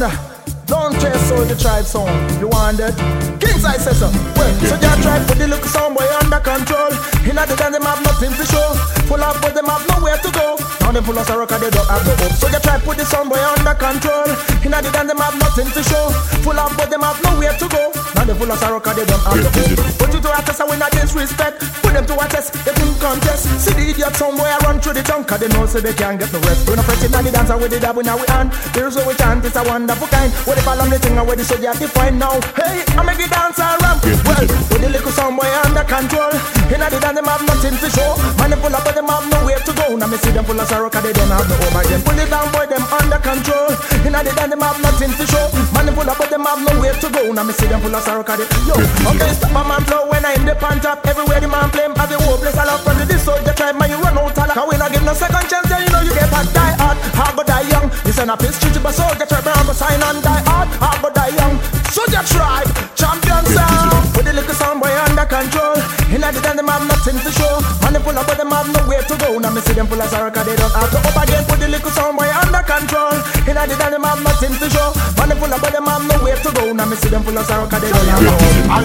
Don't chase all the tribe song. You want that? King size says so. Well, so just try put the little sound boy under control. In the dance them have nothing to show. Full of but them have nowhere to go. Now them full of sorrow cause they don't have the hope. So just try put the sound boy under control. In the dance them have nothing to show. Full of but them have nowhere to go. Now them full of sorrow cause they don't have the hope. Put you to a test and win against respect. Put them to a test, they couldn't contest. See the idiot sound boy I run through the tongue cause they know so they can't get no rest. We're not fretting on the dancer with the dab in our hand. Here's what we chant, it's a wonderful kind. What if I love the thing already so you have to find now. Hey, I make it dance and ramp. Well, with the little sound boy under control. In the dance them have nothing to show. Man them full of but them have nowhere to go. Now me see them full of sorrow cause they don't have no home again. Pull it down boy them under control. In the dance them have nothing to show. Man them full of but them have nowhere to go. Now me see them full of sorrow cause they yo. Okay, stop my man flow when I in the pan top. Everywhere the man play have the whole place all up from the soldier tribe man you run out all. Cause we not give no second chance then you know you get a die hard. Hard but die young. You send a piece to but soldier tribe man go sign on die hard. Hard but die young. Soldier tribe, champion sound. With the little sound boy under control. In the dance them have nothing to show. Man them full of but them have nowhere to go. Now me see them full of sorrow cause they don't have to up again. Put the little sound boy under control. In the dance them have nothing to show. Man them full of but them have nowhere to go. Now me see them full of sorrow cause they don't have to.